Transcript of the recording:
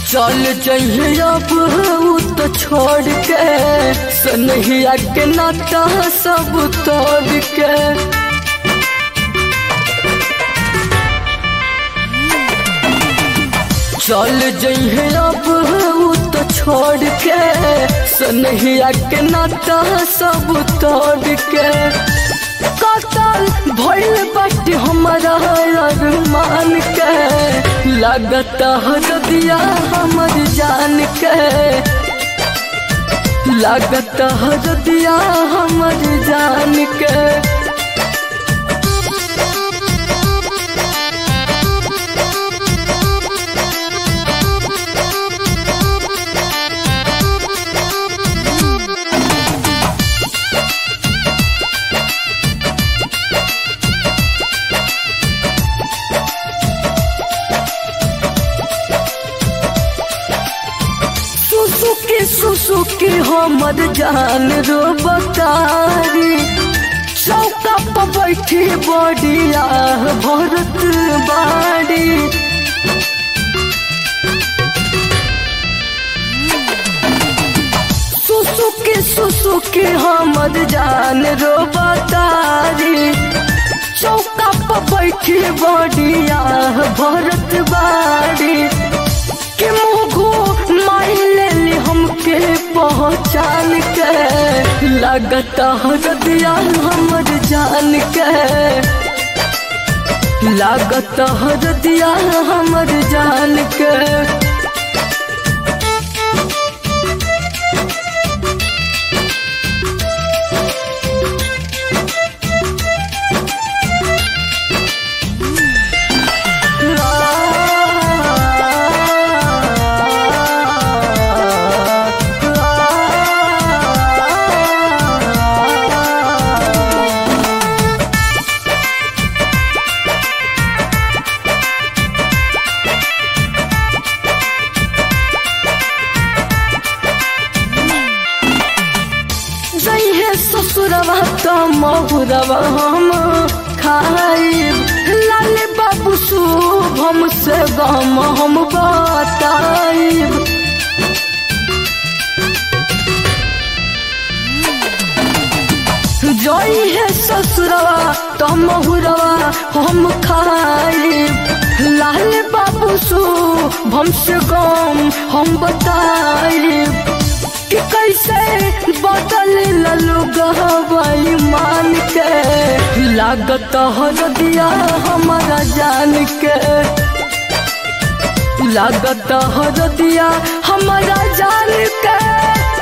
चल जइहे अब उ तो छोड़ के सनहिया के नाता सब तोड़ के। चल जइहे अब उ तो छोड़ के सनहिया के नाता सब तोड़ के। कतल भइल बाटे हमारा अरमान के लागत हरदिया हमर जान के लागत हरदिया हमर जान के। सुसुकी हमर जान रो बतारी चौका पर बैठी बड़िया भरत बाड़ी। सुसुकी हमर जान रो बतारी चौका पर बैठी बड़िया भरत बाड़ी। के मुँह माइले हमके पहचान के लागत हरदिया हमर जान के लागत हरदिया हमर जान के। ससुरवा तो महुरवा हम खाइब लाल बाबू शुभम से गम हम बताइब। जई है ससुरवा तो महुरवा हम खाइब लाल बाबू शुभम से गम हम बताइब। कि कैसे बदल ललुगवाई मान के लागत हरदिया हमारा जान के लागत हरदिया हमारा जान के।